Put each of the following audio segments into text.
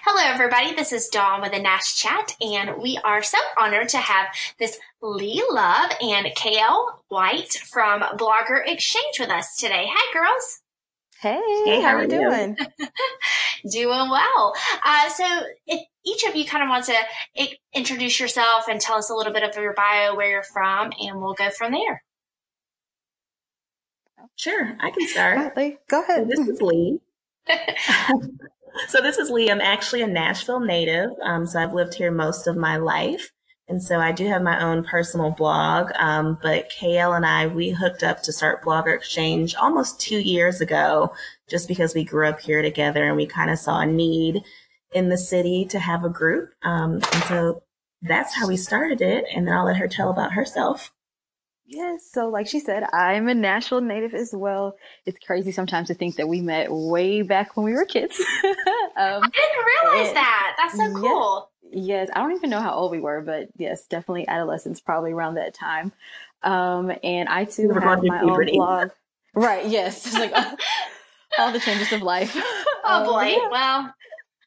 Hello, everybody. This is Dawn with the Nash Chat, and we are so honored to have Miss Lee Love and KL White from Blogger Exchange with us today. Hi, girls. Hey, how are you doing? Doing well. So if each of you kind of want to introduce yourself and tell us a little bit of your bio, where you're from, and we'll go from there. Sure, I can start. Go ahead. So this is Lee. I'm actually a Nashville native. So I've lived here most of my life. And so I do have my own personal blog. But KL and we hooked up to start Blogger Exchange almost 2 years ago, just because we grew up here together and we kind of saw a need in the city to have a group. And so that's how we started it. And then I'll let her tell about herself. Yes. So like she said, I'm a Nashville native as well. It's crazy sometimes to think that we met way back when we were kids. I didn't realize that. That's so cool. Yes. I don't even know how old we were, but yes, definitely adolescence, probably around that time. And I too have my own blog. Right. Yes. It's like all the changes of life. Oh boy. Yeah. Well.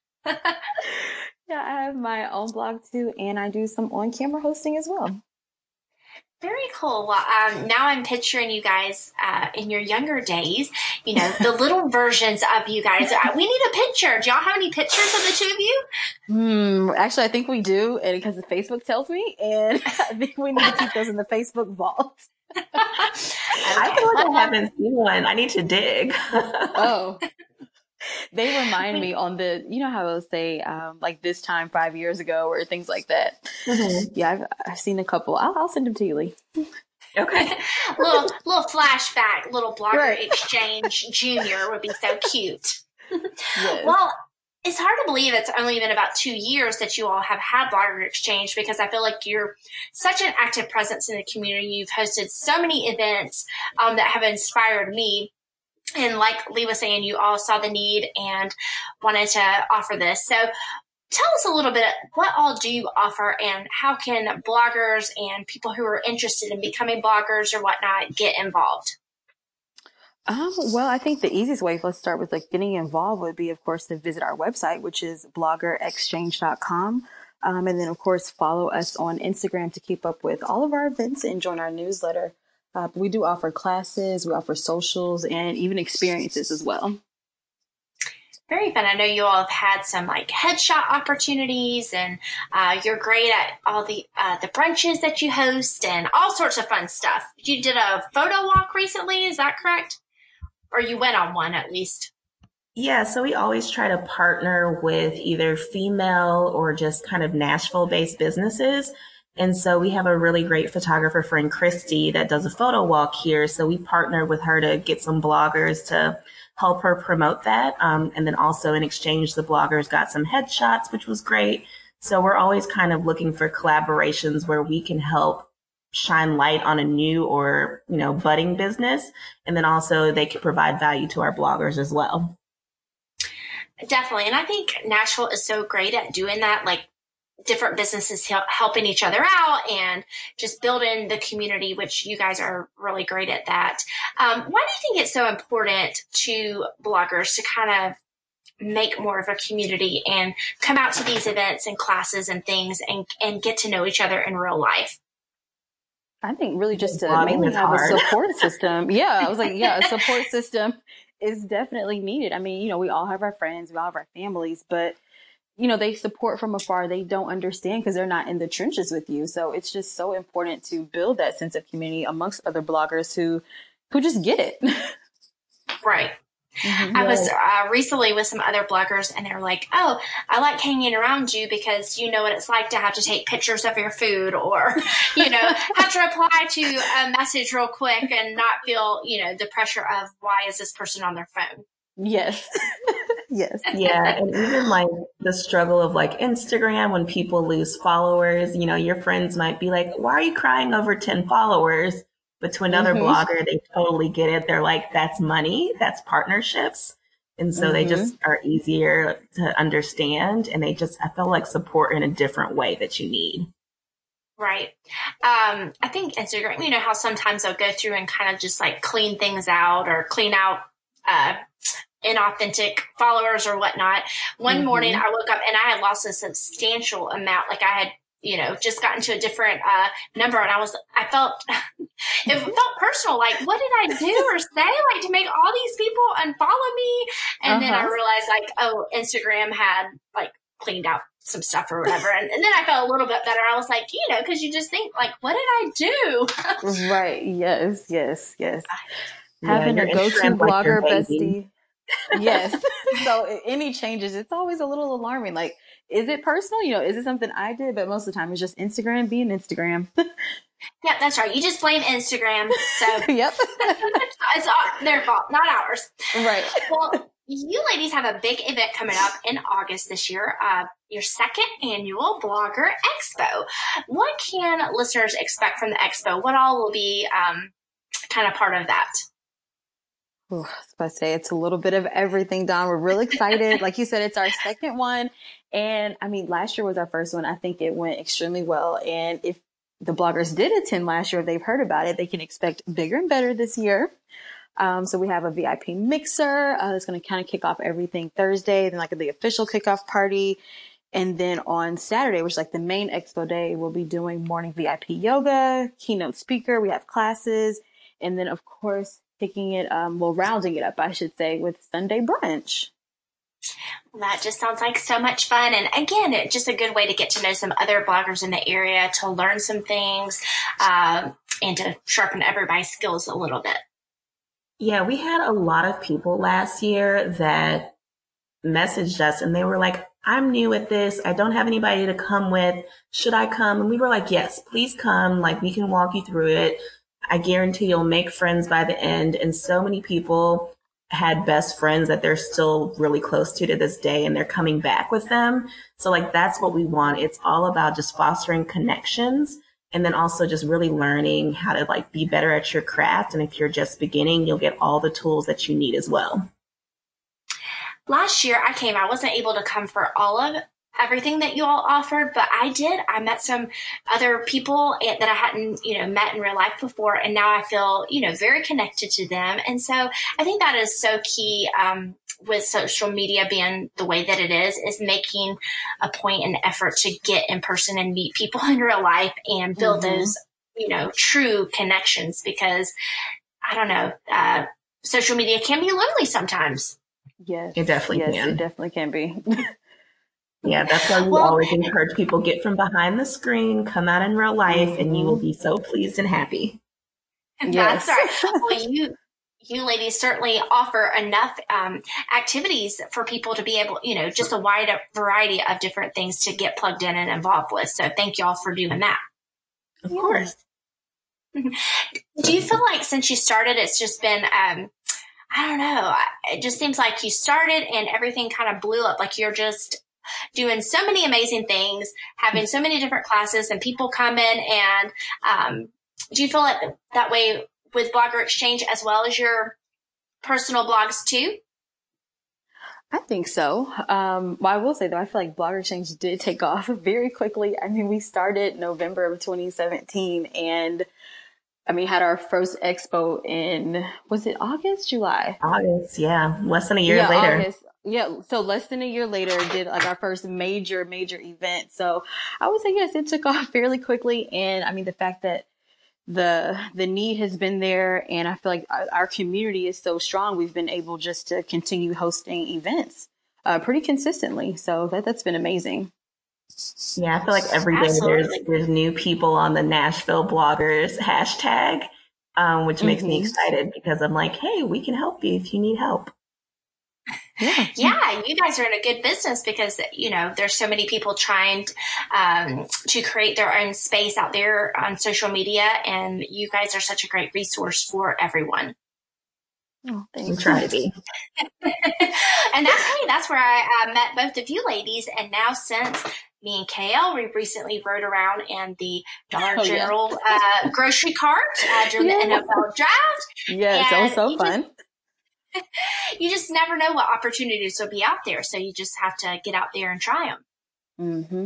Yeah, I have my own blog too, and I do some on-camera hosting as well. Very cool. Well, now I'm picturing you guys in your younger days, the little versions of you guys. We need a picture. Do y'all have any pictures of the two of you? Actually, I think we do, and because Facebook tells me, and I think we need to keep those in the Facebook vault. Okay. I feel like I haven't seen one. I need to dig. Oh. They remind me on the, you know how they'll say, like this time 5 years ago or things like that. Mm-hmm. Yeah, I've seen a couple. I'll send them to you, Lee. Okay. little flashback, little Blogger Exchange Junior would be so cute. Yes. Well, it's hard to believe it's only been about 2 years that you all have had Blogger Exchange, because I feel like you're such an active presence in the community. You've hosted so many events that have inspired me. And like Lee was saying, you all saw the need and wanted to offer this. So tell us a little bit, what all do you offer, and how can bloggers and people who are interested in becoming bloggers or whatnot get involved? Well, I think the easiest way, let's start with like getting involved, would be, of course, to visit our website, which is bloggerexchange.com. And then, of course, follow us on Instagram to keep up with all of our events and join our newsletter. We do offer classes, we offer socials, and even experiences as well. Very fun. I know you all have had some like headshot opportunities, and you're great at all the brunches that you host and all sorts of fun stuff. You did a photo walk recently, is that correct? Or you went on one at least? Yeah, so we always try to partner with either female or just kind of Nashville-based businesses. And so we have a really great photographer friend, Christy, that does a photo walk here. So we partnered with her to get some bloggers to help her promote that. And then also in exchange, the bloggers got some headshots, which was great. So we're always kind of looking for collaborations where we can help shine light on a new or, budding business. And then also they can provide value to our bloggers as well. Definitely. And I think Nashville is so great at doing that, like different businesses helping each other out and just building the community, which you guys are really great at that. Why do you think it's so important to bloggers to kind of make more of a community and come out to these events and classes and things and get to know each other in real life? I think really just to mainly have a support system. Yeah, I was like, a support system is definitely needed. I mean, we all have our friends, we all have our families, but they support from afar. They don't understand because they're not in the trenches with you. So it's just so important to build that sense of community amongst other bloggers who just get it. Right. Mm-hmm. I was recently with some other bloggers, and they're like, oh, I like hanging around you because you know what it's like to have to take pictures of your food or, have to reply to a message real quick and not feel, the pressure of why is this person on their phone? Yes. Yes. Yeah. And even like the struggle of like Instagram, when people lose followers, your friends might be like, why are you crying over 10 followers? But to another blogger, they totally get it. They're like, that's money, that's partnerships. And so they just are easier to understand. And I feel like support in a different way that you need. Right. I think Instagram, how sometimes they'll go through and kind of just like clean things out or clean out inauthentic followers or whatnot. One morning I woke up and I had lost a substantial amount. Like I had, just gotten to a different number, and I felt, it felt personal. Like, what did I do or say, like, to make all these people unfollow me? And then I realized, like, oh, Instagram had, like, cleaned out some stuff or whatever. And then I felt a little bit better. I was like, because you just think, like, what did I do? Right. Yes. Having a go-to blogger bestie. Yes. So any changes, it's always a little alarming. Like, is it personal? Is it something I did? But most of the time it's just Instagram being Instagram. Yeah, that's right. You just blame Instagram. So yep. It's their fault, not ours. Right. Well, you ladies have a big event coming up in August this year, your second annual Blogger Expo. What can listeners expect from the expo? What all will be kind of part of that? I was about to say it's a little bit of everything, Dawn. We're really excited. Like you said, it's our second one. And I mean, last year was our first one. I think it went extremely well. And if the bloggers did attend last year, if they've heard about it, they can expect bigger and better this year. So we have a VIP mixer that's going to kind of kick off everything Thursday, then like the official kickoff party. And then on Saturday, which is like the main expo day, we'll be doing morning VIP yoga, keynote speaker. We have classes. And then, of course, rounding it up, I should say, with Sunday brunch. Well, that just sounds like so much fun. And again, it's just a good way to get to know some other bloggers in the area, to learn some things, and to sharpen everybody's skills a little bit. Yeah, we had a lot of people last year that messaged us and they were like, I'm new at this. I don't have anybody to come with. Should I come? And we were like, yes, please come. Like, we can walk you through it. I guarantee you'll make friends by the end. And so many people had best friends that they're still really close to this day, and they're coming back with them. So like, that's what we want. It's all about just fostering connections, and then also just really learning how to like be better at your craft. And if you're just beginning, you'll get all the tools that you need as well. Last year I wasn't able to come for all of everything that you all offered, but I did. I met some other people that I hadn't, met in real life before. And now I feel, very connected to them. And so I think that is so key, with social media being the way that it is making a point and effort to get in person and meet people in real life and build those, true connections, because I don't know, social media can be lonely sometimes. Yes. It definitely can. It definitely can be. Yeah, that's why we always encourage people, get from behind the screen, come out in real life, and you will be so pleased and happy. Yes. That's right. Well, you ladies certainly offer enough activities for people to be able, just a wide variety of different things to get plugged in and involved with. So thank you all for doing that. Of course. Do you feel like since you started, it's just been, I don't know, it just seems like you started and everything kind of blew up, like you're just doing so many amazing things, having so many different classes, and people come in, and do you feel like that way with Blogger Exchange as well as your personal blogs too? I think so. Well, I will say though, I feel like Blogger Exchange did take off very quickly. I mean, we started November of 2017, and had our first expo in, was it August, July? August, yeah. Less than a year later. August. Yeah, so less than a year later, did like our first major event. So I would say, yes, it took off fairly quickly. And the fact that the need has been there, and I feel like our community is so strong, we've been able just to continue hosting events pretty consistently. So that's been amazing. Yeah, I feel like every day there's new people on the Nashville bloggers hashtag, which makes me excited, because I'm like, hey, we can help you if you need help. Yeah, you guys are in a good business, because, there's so many people trying to create their own space out there on social media, and you guys are such a great resource for everyone. Oh, thanks. We try to be. And that's where I met both of you ladies. And now, since me and KL, we recently rode around in the Dollar General grocery cart during the NFL draft. Yes, that was so fun. You just never know what opportunities will be out there. So you just have to get out there and try them. Mm-hmm.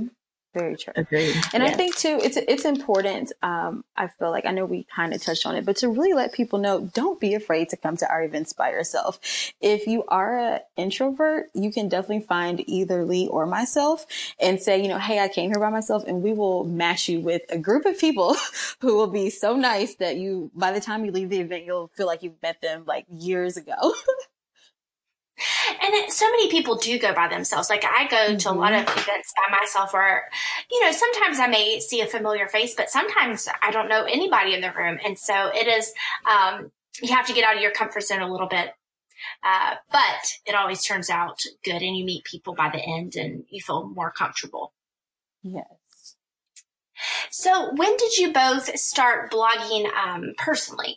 Very true. Agreed. And I think too, it's important. I feel like, I know we kind of touched on it, but to really let people know, don't be afraid to come to our events by yourself. If you are an introvert, you can definitely find either Lee or myself and say, hey, I came here by myself, and we will match you with a group of people who will be so nice that by the time you leave the event, you'll feel like you've met them like years ago. And so many people do go by themselves. Like I go to a lot of events by myself where, sometimes I may see a familiar face, but sometimes I don't know anybody in the room. And so it is, you have to get out of your comfort zone a little bit. But it always turns out good, and you meet people by the end and you feel more comfortable. Yes. So when did you both start blogging personally?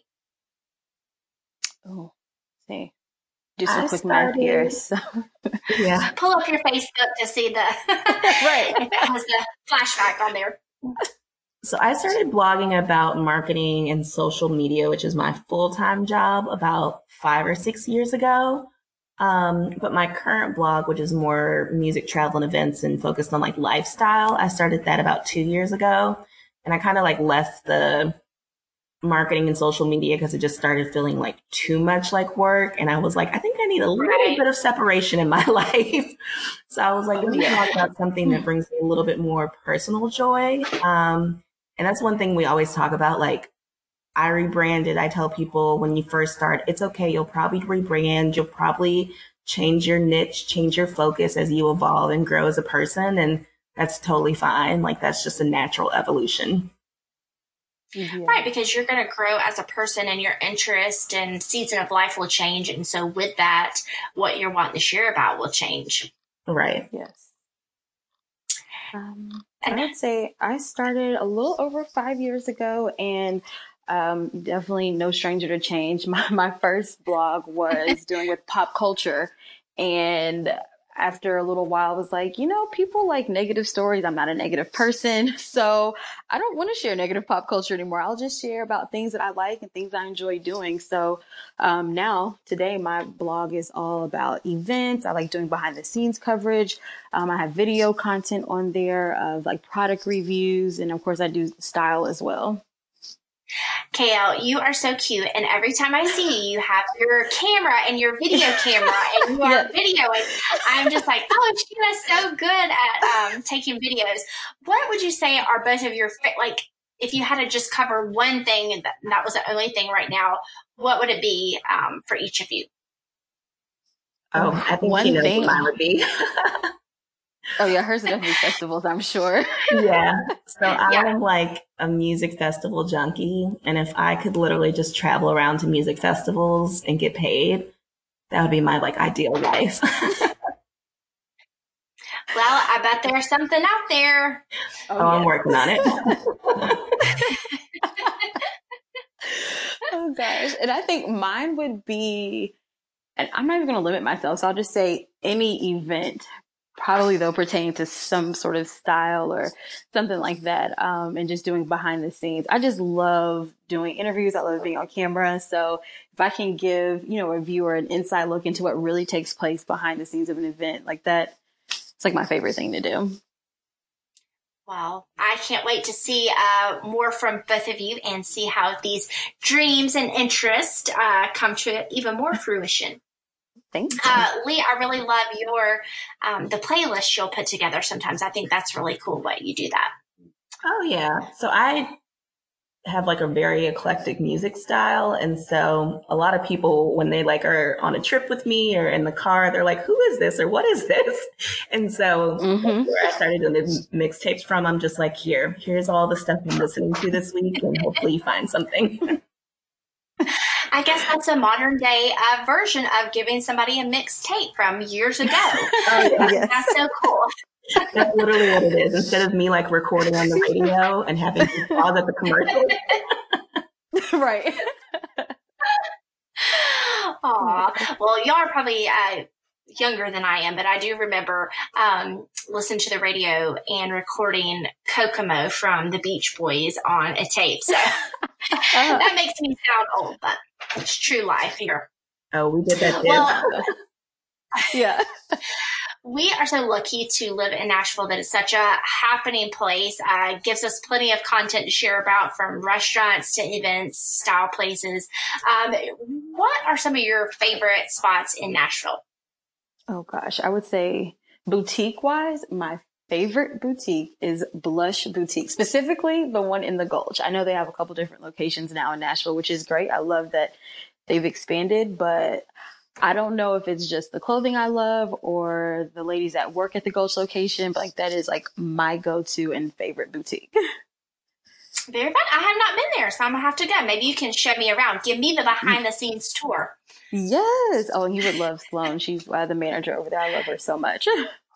Oh, see. Do some quick math here. So. Yeah. Pull up your Facebook to see the right. If it has the flashback on there. So I started blogging about marketing and social media, which is my full-time job, about 5 or 6 years ago. But my current blog, which is more music, travel, and events and focused on like lifestyle, I started that about 2 years ago. And I kind of like left the marketing and social media because it just started feeling like too much like work. And I was like, I think I need a little bit of separation in my life. So I was like, let me talk about something that brings me a little bit more personal joy. And that's one thing we always talk about. Like, I rebranded. I tell people when you first start, it's okay. You'll probably rebrand. You'll probably change your niche, change your focus as you evolve and grow as a person. And that's totally fine. Like, that's just a natural evolution. Yeah. Right, because you're going to grow as a person, and your interest and season of life will change. And so with that, what you're wanting to share about will change. Right. Yes. I would say I started a little over 5 years ago, and definitely no stranger to change. My first blog was dealing with pop culture, and after a little while, I was like, people like negative stories. I'm not a negative person, so I don't want to share negative pop culture anymore. I'll just share about things that I like and things I enjoy doing. So today, my blog is all about events. I like doing behind the scenes coverage. I have video content on there of like product reviews, and of course, I do style as well. Kale, you are so cute, and every time I see you, you have your camera and your video camera, and you are videoing. I'm just like, oh, she is so good at taking videos. What would you say are both of your like? If you had to just cover one thing, and that was the only thing right now, what would it be for each of you? Oh, I think she knows what mine would be. Oh yeah, hers are definitely festivals, I'm sure. Yeah. So I'm like a music festival junkie. And if I could literally just travel around to music festivals and get paid, that would be my like ideal life. Well, I bet there's something out there. I'm working on it. Oh gosh. And I think mine would be, and I'm not even going to limit myself, so I'll just say any event, probably though pertaining to some sort of style or something like that, and just doing behind the scenes. I just love doing interviews. I love being on camera. So if I can give, a viewer an inside look into what really takes place behind the scenes of an event like that, it's like my favorite thing to do. Well, I can't wait to see more from both of you and see how these dreams and interests come to even more fruition. Thank you. Lee, I really love your the playlist you'll put together sometimes. I think that's really cool that you do that. Oh, yeah. So I have like a very eclectic music style. And so a lot of people, when they like are on a trip with me or in the car, they're like, who is this or what is this? And so where I started doing the mixtapes from, I'm just like, here's all the stuff I'm listening to this week, and hopefully you find something. I guess that's a modern day version of giving somebody a mixtape from years ago. Yes. That's so cool. That's literally what it is. Instead of me like recording on the radio and having to pause at the commercial. Right. Aw. Well, y'all are probably younger than I am, but I do remember listening to the radio and recording Kokomo from the Beach Boys on a tape. So that makes me sound old, but it's true life here. Oh, we did that too. Well, yeah. We are so lucky to live in Nashville that it's such a happening place. Gives us plenty of content to share about, from restaurants to events, style places. What are some of your favorite spots in Nashville? Oh gosh, I would say boutique wise, my favorite boutique is Blush Boutique, specifically the one in the Gulch. I know they have a couple different locations now in Nashville, which is great. I love that they've expanded, but I don't know if it's just the clothing I love or the ladies that work at the Gulch location, but like that is like my go-to and favorite boutique. Very fun. I have not been there, so I'm gonna have to go. Maybe you can show me around. Give me the behind the scenes tour. Yes. Oh, and you would love Sloan. She's the manager over there. I love her so much.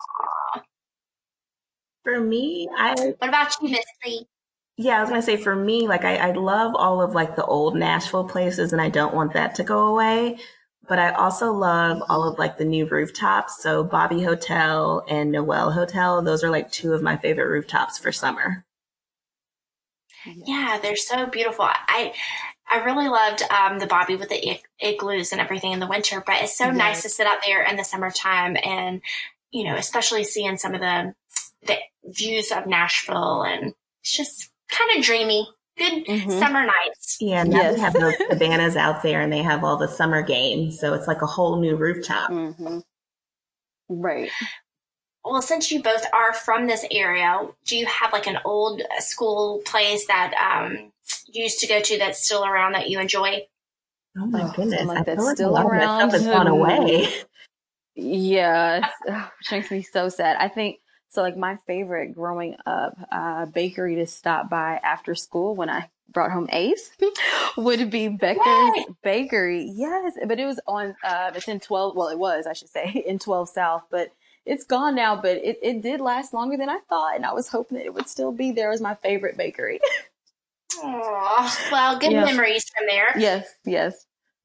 For me, what about you, Miss Lee? Yeah, I was going to say, for me, like, I love all of like the old Nashville places, and I don't want that to go away. But I also love all of like the new rooftops. So Bobby Hotel and Noel Hotel, those are like two of my favorite rooftops for summer. Yeah, they're so beautiful. I really loved the Bobby with the igloos and everything in the winter, but it's so nice to sit out there in the summertime and, you know, especially seeing some of the views of Nashville, and it's just kind of dreamy. Good summer nights. Yeah, and now they have those cabanas out there, and they have all the summer games, so it's like a whole new rooftop. Right. Well, since you both are from this area, do you have like an old school place that you used to go to that's still around that you enjoy? Oh my goodness, like I that's feel like still a lot around. of that stuff has gone away. Yeah, which makes me so sad. I think so. Like my favorite growing up bakery to stop by after school when I brought home Ace would be Becker's Bakery. Yes, but it was on. It's in 12. Well, it was, I should say, in 12 South, but it's gone now. But it did last longer than I thought, and I was hoping that it would still be there as my favorite bakery. Aw, well, good memories from there. Yes.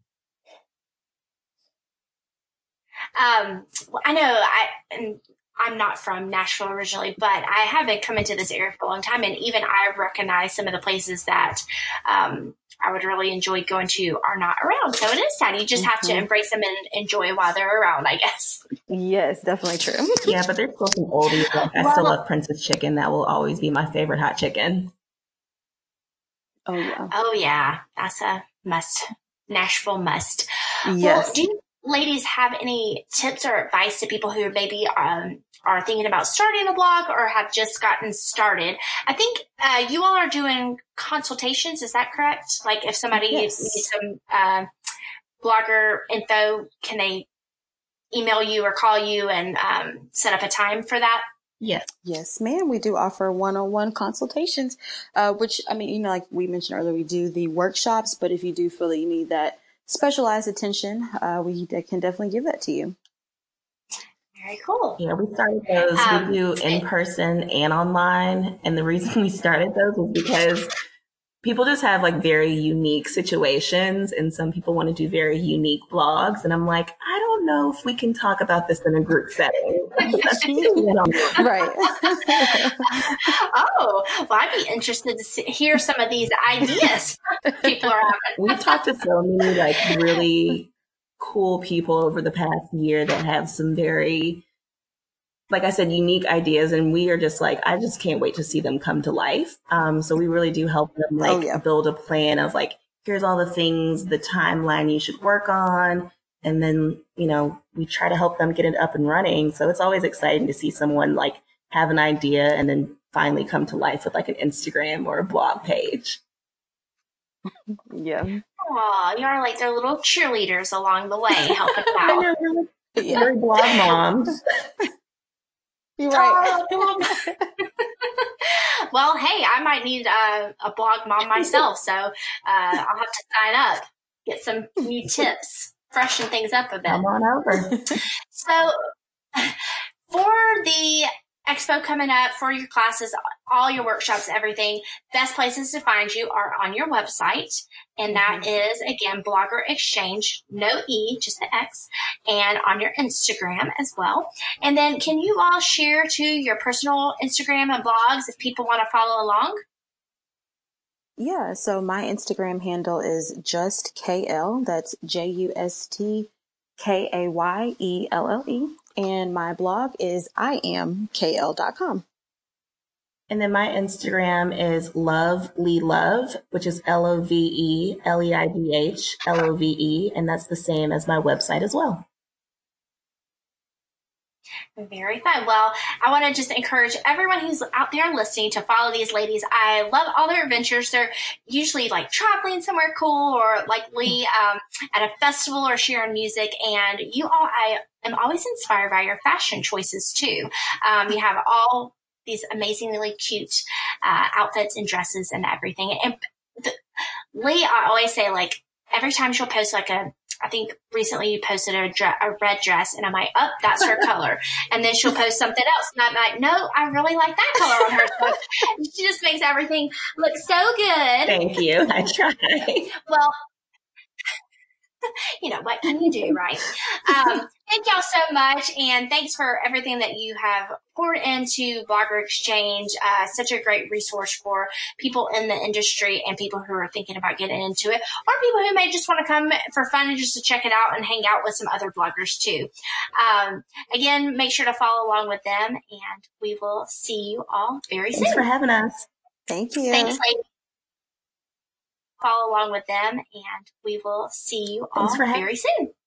Well, I know I'm not from Nashville originally, but I have been coming to this area for a long time, and even I've recognized some of the places that I would really enjoy going to are not around. So it is sad. You just have to embrace them and enjoy while they're around, I guess. Yes, definitely true. Yeah, but there's still some oldies. I still love Princess Chicken. That will always be my favorite hot chicken. Oh yeah, that's a must. Nashville must. Yes. Well, do you ladies have any tips or advice to people who maybe are thinking about starting a blog or have just gotten started? I think you all are doing consultations. Is that correct? Like if somebody needs some blogger info, can they email you or call you and set up a time for that? Yes, ma'am. We do offer one-on-one consultations, which, I mean, you know, like we mentioned earlier, we do the workshops, but if you do feel that you need that specialized attention, we can definitely give that to you. Very cool. Yeah, we started those. We do in person and online. And the reason we started those was because people just have like very unique situations, and some people want to do very unique blogs. And I'm like, I don't know if we can talk about this in a group setting. Right. Oh, well, I'd be interested to hear some of these ideas people are having. We've talked to so many like really cool people over the past year that have some very, like I said, unique ideas, and we are just like, I just can't wait to see them come to life. So we really do help them build a plan of like, here's all the things, the timeline you should work on. And then, you know, we try to help them get it up and running. So it's always exciting to see someone like have an idea and then finally come to life with like an Instagram or a blog page. Yeah. Aw, you are like their little cheerleaders along the way, helping them out. Very blog moms. You're right. Well, hey, I might need a blog mom myself, so I'll have to sign up, get some new tips, freshen things up a bit. Come on over. So for the expo coming up, for your classes, all your workshops, everything, best places to find you are on your website. And that is, again, Blogger Exchange, no E, just the X, and on your Instagram as well. And then can you all share to your personal Instagram and blogs if people want to follow along? Yeah, so my Instagram handle is JustKayelle. That's JustKayelle. And my blog is iamkl.com. And then my Instagram is lovelelove, which is LOVELEIDH, and that's the same as my website as well. Very fun. Well, I want to just encourage everyone who's out there listening to follow these ladies. I love all their adventures. They're usually like traveling somewhere cool or like Lee at a festival or sharing music. And you all, I am always inspired by your fashion choices too. You have all these amazingly cute outfits and dresses and everything. And Lee, I always say, like, every time she'll post like I think recently you posted a red dress, and I'm like, oh, that's her color. And then she'll post something else, and I'm like, no, I really like that color on her. So she just makes everything look so good. Thank you. I try. Well, you know, what can you do, right? Thank y'all so much. And thanks for everything that you have poured into Blogger Exchange. Such a great resource for people in the industry and people who are thinking about getting into it, or people who may just want to come for fun and just to check it out and hang out with some other bloggers too. Again, make sure to follow along with them, and we will see you all very soon. Thanks for having us. Thank you. Thanks, ladies. Follow along with them, and we will see you all very soon.